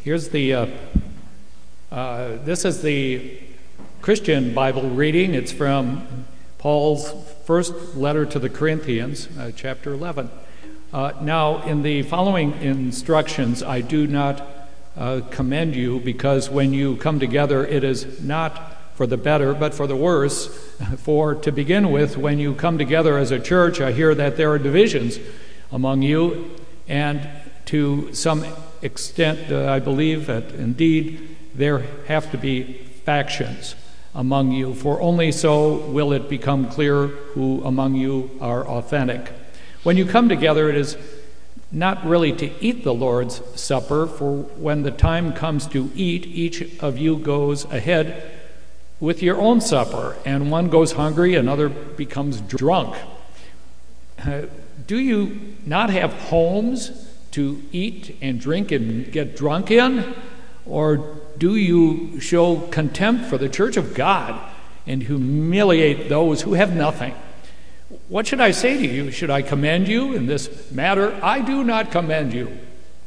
Here's this is the Christian Bible reading. It's from Paul's first letter to the Corinthians, chapter 11. Now, in the following instructions, I do not commend you, because when you come together, it is not for the better, but for the worse. For to begin with, when you come together as a church, I hear that there are divisions among you, and to some extent, I believe that indeed there have to be factions among you, for only so will it become clear who among you are authentic. When you come together, it is not really to eat the Lord's Supper, for when the time comes to eat, each of you goes ahead with your own supper, and one goes hungry, another becomes drunk. Do you not have homes to eat and drink and get drunk in? Or do you show contempt for the church of God and humiliate those who have nothing? What should I say to you? Should I commend you in this matter? I do not commend you.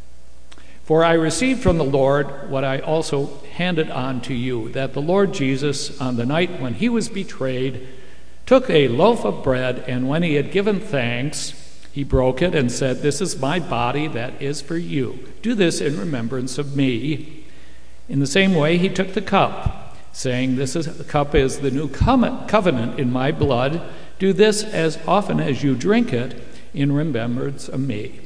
For I received from the Lord what I also handed on to you, that the Lord Jesus, on the night when he was betrayed, took a loaf of bread, and when he had given thanks, he broke it and said, "This is my body that is for you. Do this in remembrance of me." In the same way, he took the cup, saying, the cup is the new covenant in my blood. Do this as often as you drink it in remembrance of me.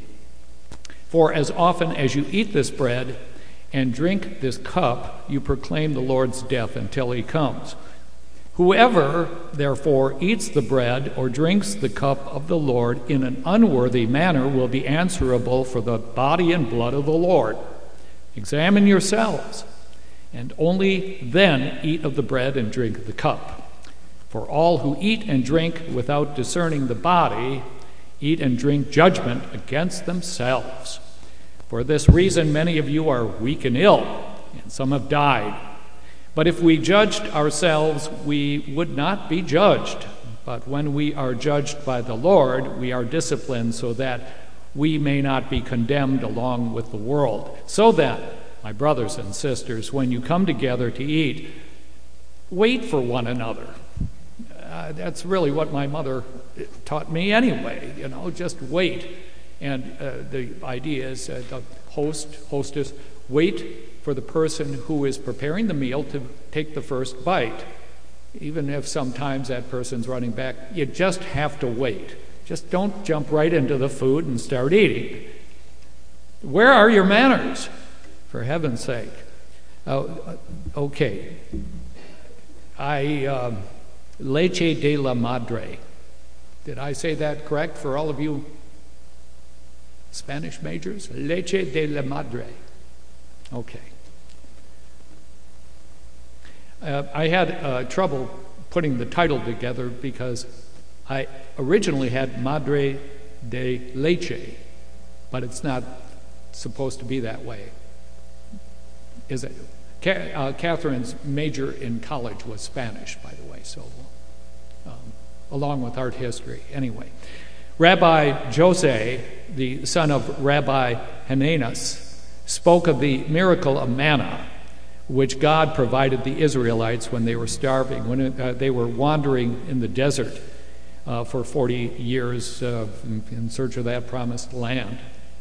For as often as you eat this bread and drink this cup, you proclaim the Lord's death until he comes. Whoever, therefore, eats the bread or drinks the cup of the Lord in an unworthy manner will be answerable for the body and blood of the Lord. Examine yourselves, and only then eat of the bread and drink of the cup. For all who eat and drink without discerning the body eat and drink judgment against themselves. For this reason many of you are weak and ill, and some have died. But if we judged ourselves, we would not be judged. But when we are judged by the Lord, we are disciplined so that we may not be condemned along with the world. So that, my brothers and sisters, when you come together to eat, wait for one another. That's really what my mother taught me anyway, just wait. And the idea is the hostess, wait for the person who is preparing the meal to take the first bite. Even if sometimes that person's running back, you just have to wait. Just don't jump right into the food and start eating. Where are your manners? For heaven's sake. Okay. Leche de la Madre. Did I say that correct for all of you Spanish majors? Leche de la Madre. Okay. I had trouble putting the title together because I originally had Madre de Leche, but it's not supposed to be that way, is it? Catherine's major in college was Spanish, by the way, so along with art history. Anyway, Rabbi Jose, the son of Rabbi Hananus, spoke of the miracle of manna, which God provided the Israelites when they were starving, when they were wandering in the desert for 40 years in search of that promised land.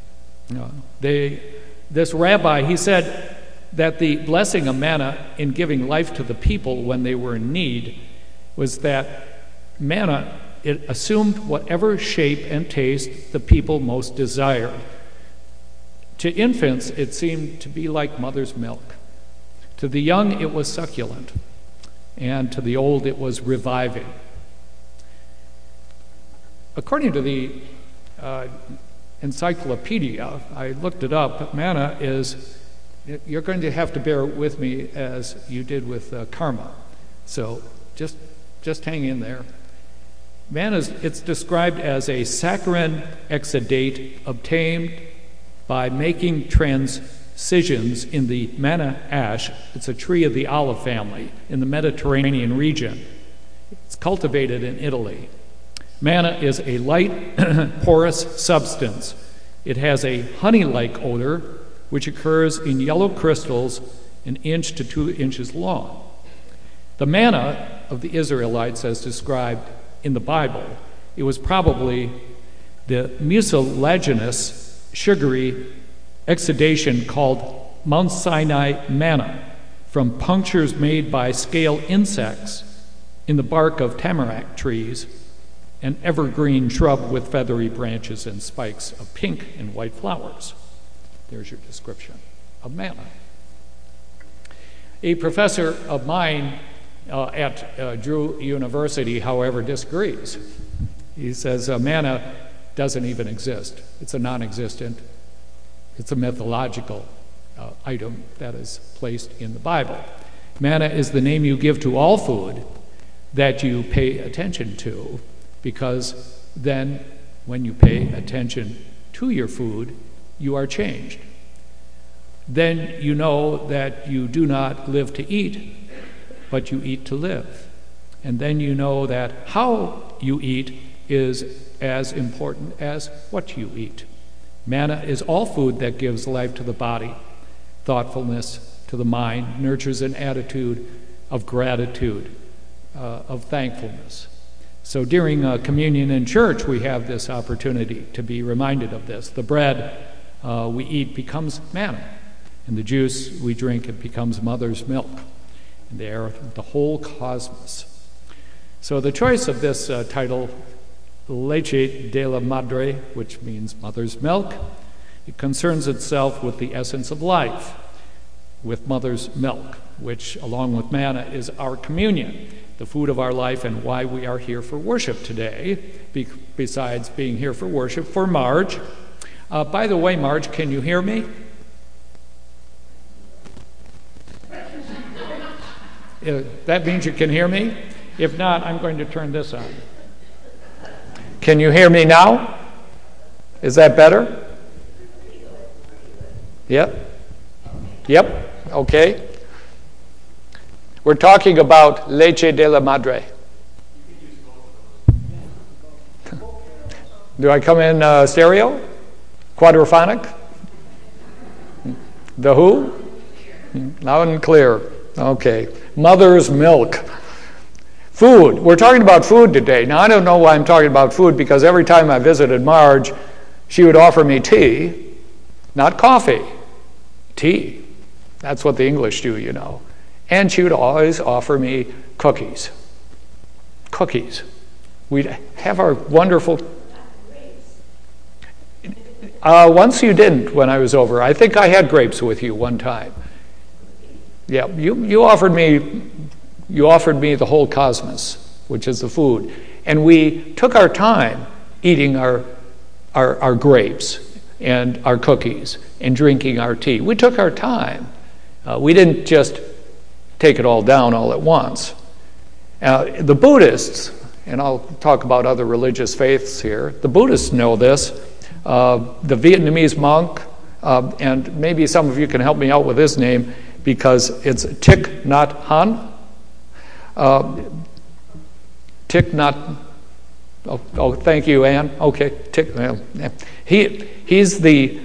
This rabbi, he said that the blessing of manna in giving life to the people when they were in need was that manna, it assumed whatever shape and taste the people most desired. To infants, it seemed to be like mother's milk. To the young, it was succulent, and to the old, it was reviving. According to the encyclopedia, I looked it up, manna is, you're going to have to bear with me as you did with karma, so just hang in there. Manna, it's described as a saccharine exudate obtained by making transitions in the manna ash. It's a tree of the olive family in the Mediterranean region. It's cultivated in Italy. Manna is a light, porous substance. It has a honey-like odor, which occurs in yellow crystals 1 inch to 2 inches long. The manna of the Israelites, as described in the Bible, it was probably the mucilaginous, sugary exudation called Mount Sinai manna from punctures made by scale insects in the bark of tamarack trees, an evergreen shrub with feathery branches and spikes of pink and white flowers. There's your description of manna. A professor of mine at Drew University, however, disagrees. He says manna doesn't even exist. It's a non-existent, it's a mythological item that is placed in the Bible. Manna is the name you give to all food that you pay attention to, because then when you pay attention to your food, you are changed. Then you know that you do not live to eat, but you eat to live. And then you know that how you eat is as important as what you eat. Manna is all food that gives life to the body, thoughtfulness to the mind, nurtures an attitude of gratitude, of thankfulness. So during communion in church, we have this opportunity to be reminded of this. The bread we eat becomes manna, and the juice we drink, it becomes mother's milk. And they are the whole cosmos. So the choice of this title, Leche de la Madre, which means mother's milk, it concerns itself with the essence of life, with mother's milk, which, along with manna, is our communion, the food of our life, and why we are here for worship today, besides being here for worship for Marge. By the way, Marge, can you hear me? That means you can hear me? If not, I'm going to turn this on. Can you hear me now? Is that better? Yep. Yep. Okay. We're talking about Leche de la Madre. Do I come in stereo? Quadraphonic? The who? Loud and clear. Okay. Mother's milk. Food. We're talking about food today. Now, I don't know why I'm talking about food, because every time I visited Marge, she would offer me tea, not coffee. Tea. That's what the English do, you know. And she would always offer me cookies. Cookies. We'd have our wonderful... once you didn't when I was over. I think I had grapes with you one time. Yeah, you offered me the whole cosmos, which is the food. And we took our time eating our grapes and our cookies and drinking our tea. We took our time. We didn't just take it all down all at once. The Buddhists, and I'll talk about other religious faiths here, the Buddhists know this. The Vietnamese monk, and maybe some of you can help me out with his name, because it's Thich Nhat Hanh. Thich Nhat. Oh, thank you, Anne. Okay, he was the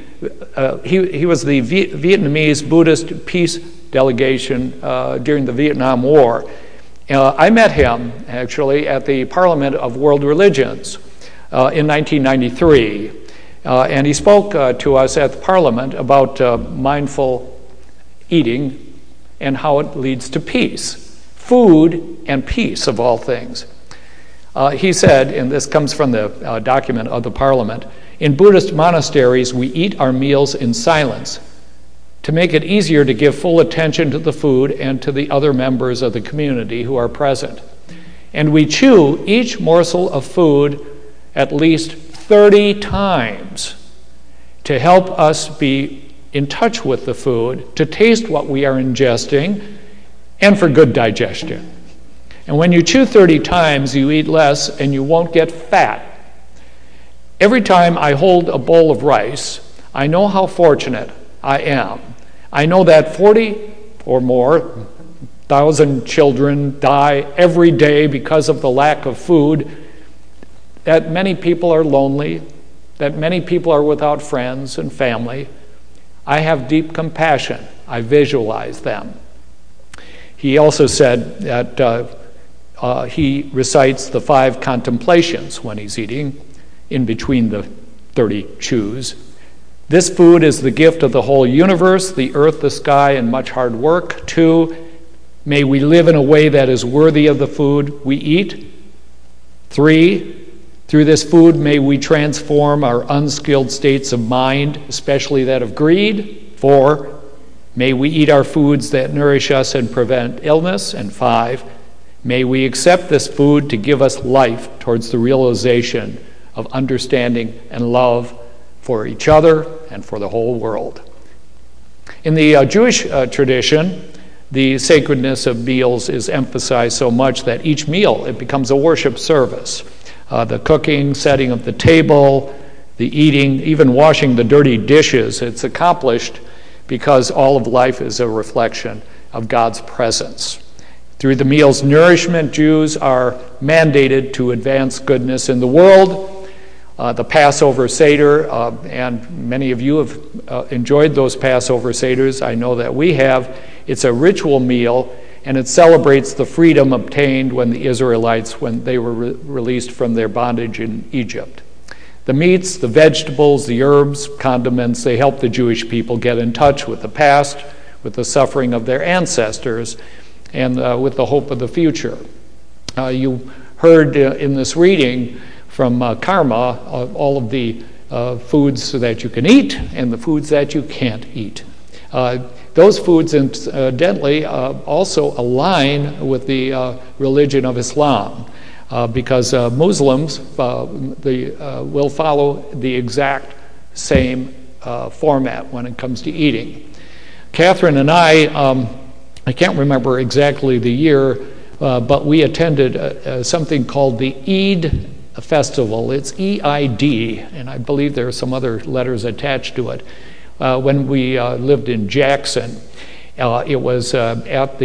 Vietnamese Buddhist peace delegation during the Vietnam War. I met him actually at the Parliament of World Religions in 1993, and he spoke to us at the Parliament about mindful eating and how it leads to peace, food and peace of all things. He said, and this comes from the document of the Parliament, in Buddhist monasteries we eat our meals in silence to make it easier to give full attention to the food and to the other members of the community who are present. And we chew each morsel of food at least 30 times to help us be in touch with the food, to taste what we are ingesting, and for good digestion. And when you chew 30 times, you eat less and you won't get fat. Every time I hold a bowl of rice, I know how fortunate I am. I know that 40 or more thousand children die every day because of the lack of food, that many people are lonely, that many people are without friends and family. I have deep compassion. I visualize them. He also said that he recites the 5 contemplations when he's eating, in between the 30 chews. This food is the gift of the whole universe, the earth, the sky, and much hard work. 2, may we live in a way that is worthy of the food we eat. 3, through this food may we transform our unskilled states of mind, especially that of greed. 4, may we eat our foods that nourish us and prevent illness. And 5, may we accept this food to give us life towards the realization of understanding and love for each other and for the whole world. In the Jewish tradition, the sacredness of meals is emphasized so much that each meal, it becomes a worship service. The cooking, setting of the table, the eating, even washing the dirty dishes, it's accomplished because all of life is a reflection of God's presence. Through the meal's nourishment, Jews are mandated to advance goodness in the world. The Passover Seder, and many of you have enjoyed those Passover Seders. I know that we have. It's a ritual meal, and it celebrates the freedom obtained when the Israelites, when they were released from their bondage in Egypt. The meats, the vegetables, the herbs, condiments, they help the Jewish people get in touch with the past, with the suffering of their ancestors, and with the hope of the future. You heard in this reading from Karma all of the foods that you can eat and the foods that you can't eat. Those foods, incidentally, also align with the religion of Islam, because Muslims will follow the exact same format when it comes to eating. Catherine and I can't remember exactly the year, but we attended something called the Eid festival. It's EID, and I believe there are some other letters attached to it. When we lived in Jackson, it was at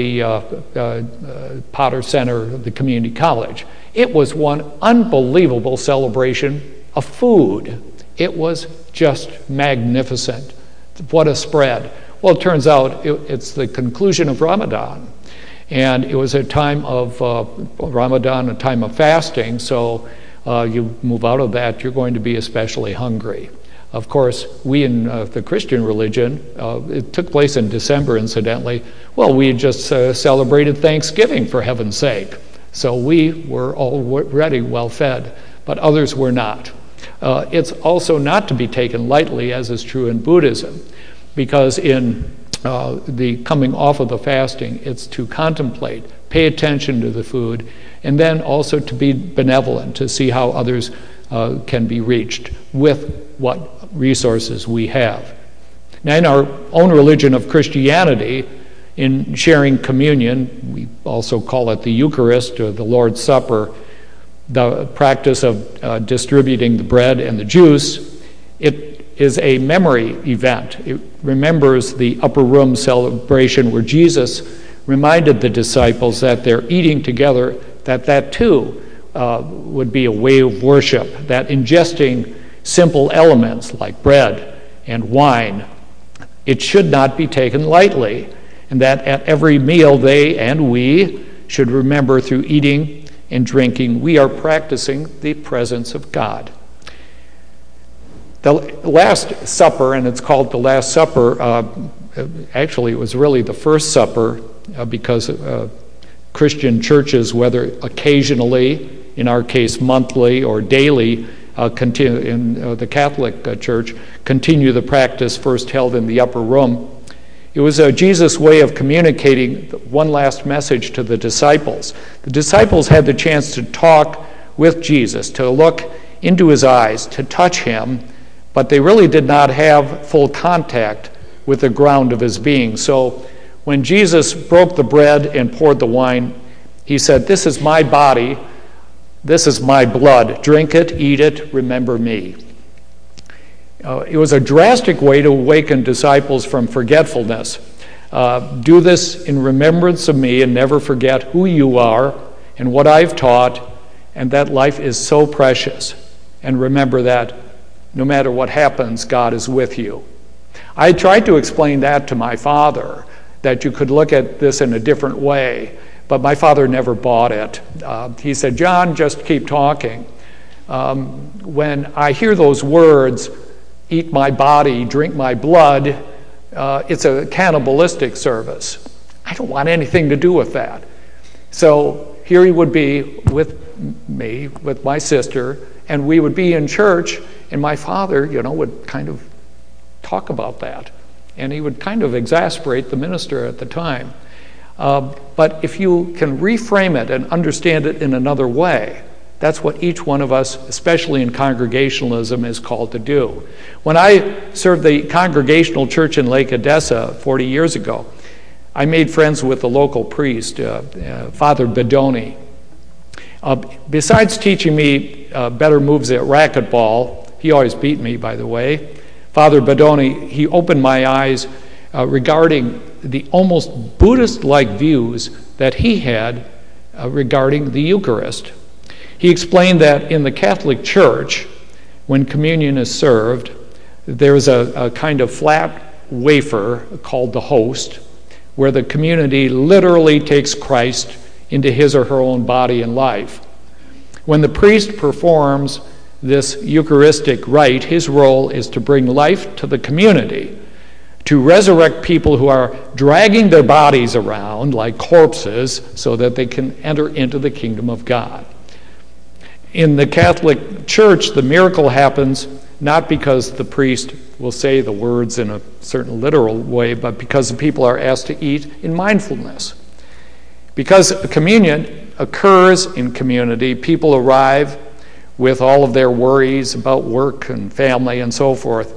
the Potter Center of the community college. It was one unbelievable celebration of food. It was just magnificent. What a spread. Well, it turns out it's the conclusion of Ramadan, and it was a time of Ramadan, a time of fasting, so you move out of that, you're going to be especially hungry. Of course, we in the Christian religion, it took place in December, incidentally. Well, we had just celebrated Thanksgiving, for heaven's sake. So we were already well fed, but others were not. It's also not to be taken lightly, as is true in Buddhism, because in the coming off of the fasting, it's to contemplate, pay attention to the food, and then also to be benevolent, to see how others can be reached with what resources we have. Now, in our own religion of Christianity, in sharing communion, we also call it the Eucharist or the Lord's Supper, the practice of distributing the bread and the juice, it is a memory event. It remembers the upper room celebration where Jesus reminded the disciples that they're eating together, that too would be a way of worship, that ingesting simple elements like bread and wine, it should not be taken lightly, and that at every meal they and we should remember through eating and drinking, we are practicing the presence of God. The Last Supper, and it's called the Last Supper, actually it was really the First Supper, because Christian churches, whether occasionally, in our case monthly or daily, in the Catholic Church, continue the practice first held in the upper room. It was Jesus' way of communicating one last message to the disciples. The disciples had the chance to talk with Jesus, to look into his eyes, to touch him, but they really did not have full contact with the ground of his being. So when Jesus broke the bread and poured the wine, he said, "This is my body, this is my blood. Drink it, eat it, remember me." It was a drastic way to awaken disciples from forgetfulness. Do this in remembrance of me, and never forget who you are and what I've taught, and that life is so precious. And remember that no matter what happens, God is with you. I tried to explain that to my father, that you could look at this in a different way, but my father never bought it. He said, "John, just keep talking." When I hear those words, "eat my body, drink my blood," it's a cannibalistic service. I don't want anything to do with that. So here he would be with me, with my sister, and we would be in church, and my father, would kind of talk about that. And he would kind of exasperate the minister at the time. But if you can reframe it and understand it in another way, that's what each one of us, especially in congregationalism, is called to do. When I served the Congregational Church in Lake Odessa 40 years ago, I made friends with the local priest, Father Bedoni. Besides teaching me better moves at racquetball, he always beat me, by the way, Father Bedoni, he opened my eyes regarding the almost Buddhist-like views that he had regarding the Eucharist. He explained that in the Catholic Church, when communion is served, there is a kind of flat wafer called the host, where the community literally takes Christ into his or her own body and life. When the priest performs this Eucharistic rite, his role is to bring life to the community, to resurrect people who are dragging their bodies around like corpses so that they can enter into the kingdom of God. In the Catholic Church, the miracle happens not because the priest will say the words in a certain literal way, but because the people are asked to eat in mindfulness. Because communion occurs in community, people arrive with all of their worries about work and family and so forth.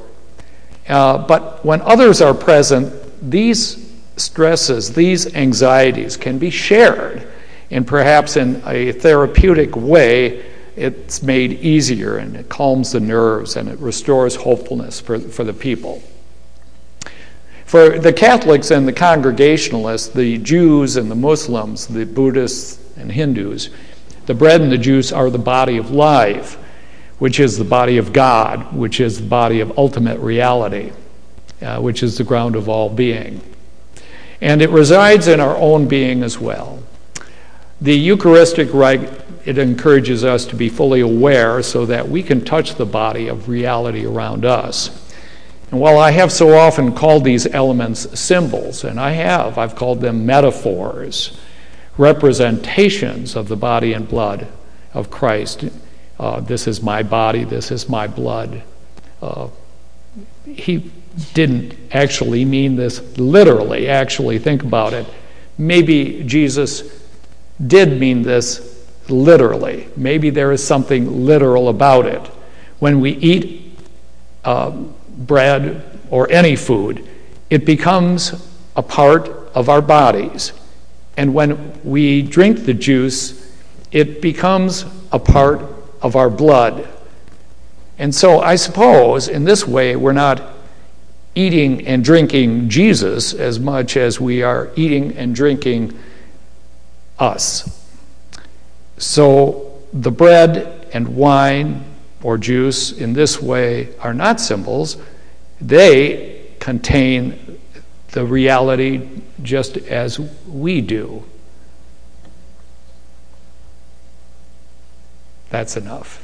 But when others are present, these stresses, these anxieties can be shared, and perhaps in a therapeutic way, it's made easier, and it calms the nerves, and it restores hopefulness for the people. For the Catholics and the Congregationalists, the Jews and the Muslims, the Buddhists and Hindus, the bread and the juice are the body of life, which is the body of God, which is the body of ultimate reality, which is the ground of all being. And it resides in our own being as well. The Eucharistic rite, it encourages us to be fully aware so that we can touch the body of reality around us. And while I have so often called these elements symbols, and I've called them metaphors, representations of the body and blood of Christ. This is my body, this is my blood. He didn't actually mean this literally, actually, think about it. Maybe Jesus did mean this literally. Maybe there is something literal about it. When we eat bread or any food, it becomes a part of our bodies. And when we drink the juice, it becomes a part of our blood. And so I suppose in this way we're not eating and drinking Jesus as much as we are eating and drinking us. So the bread and wine or juice in this way are not symbols. They contain the reality just as we do. That's enough.